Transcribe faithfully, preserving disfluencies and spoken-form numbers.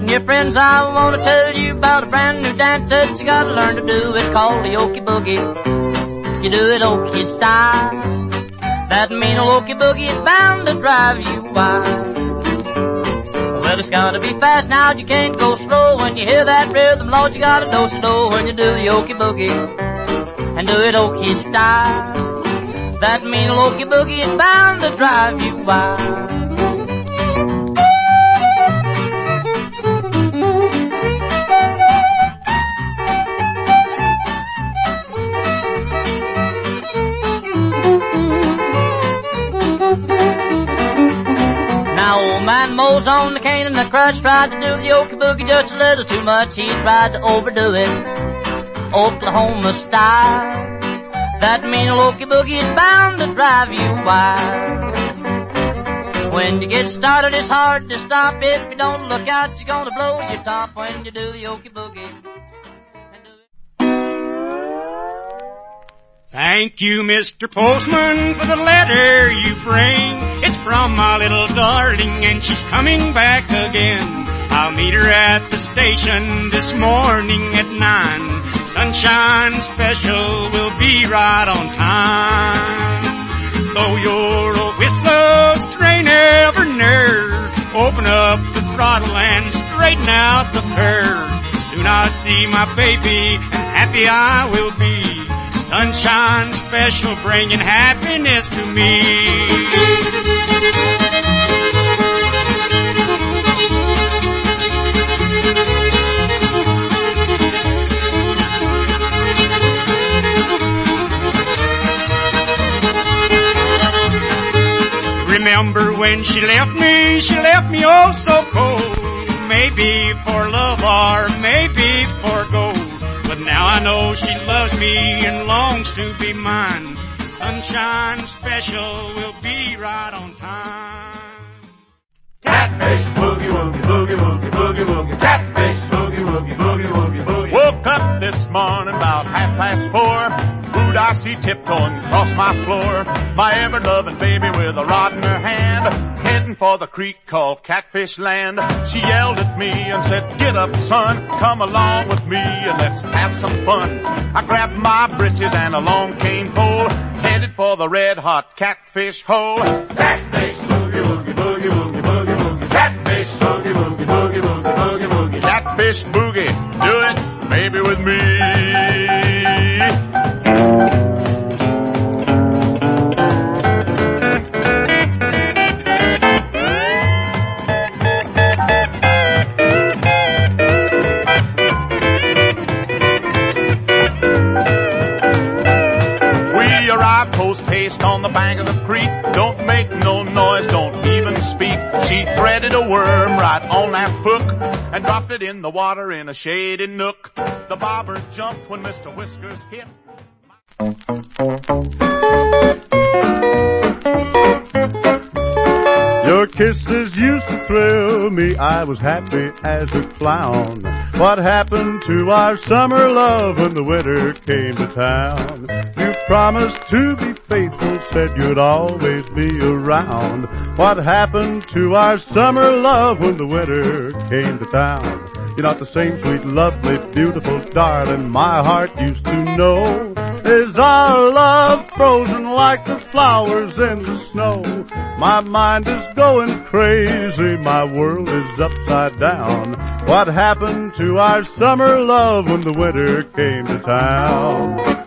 And your friends, I want to tell you about a brand new dance that you gotta learn to do. It's called the Okie Boogie. You do it Okie style. That mean old Okie Boogie is bound to drive you wild. Well, it's gotta be fast now, you can't go slow. When you hear that rhythm, Lord, you gotta do slow when you do the Okie Boogie. And do it Okie style. That mean old Okie Boogie is bound to drive you wild. Now old man Mo's on the cane and the crutch tried to do the Okie Boogie just a little too much. He tried to overdo it, Oklahoma style. That mean old Okie Boogie is bound to drive you wild. When you get started, it's hard to stop. If you don't look out, you're gonna blow your top when you do the Okie Boogie. Thank you, Mister Postman, for the letter you bring. It's from my little darling, and she's coming back again. I'll meet her at the station this morning at nine. Sunshine Special will be right on time. Though you're a whistle, strain every nerve. Open up the throttle and straighten out the curve. Soon I'll see my baby, and happy I will be. Sunshine Special, bringing happiness to me. Remember when she left me, she left me oh so cold. Maybe for love or maybe for gold. But now I know she loves me and longs to be mine. Sunshine Special will be right on time. Catfish boogie woogie boogie woogie boogie woogie. Catfish boogie woogie boogie woogie boogie. Woke up this morning about half past four. Who'd I see tiptoeing across my floor? My ever-loving baby with a rod in her hand, heading for the creek called Catfish Land. She yelled at me and said, "Get up, son, come along with me and let's have some fun." I grabbed my britches and a long cane pole, headed for the red-hot Catfish hole. Catfish boogie woogie boogie woogie boogie woogie. Catfish boogie woogie boogie woogie boogie woogie. Catfish boogie, do it, baby, with me. Post-haste on the bank of the creek. Don't make no noise, don't even speak. She threaded a worm right on that hook and dropped it in the water in a shady nook. The bobber jumped when Mister Whiskers hit. Your kisses used to thrill me, I was happy as a clown. What happened to our summer love when the winter came to town? You promised to be faithful, said you'd always be around. What happened to our summer love when the winter came to town? You're not the same sweet, lovely, beautiful darling my heart used to know. Is our love frozen like the flowers in the snow? My mind is going crazy, my world is upside down. What happened to our summer love when the winter came to town?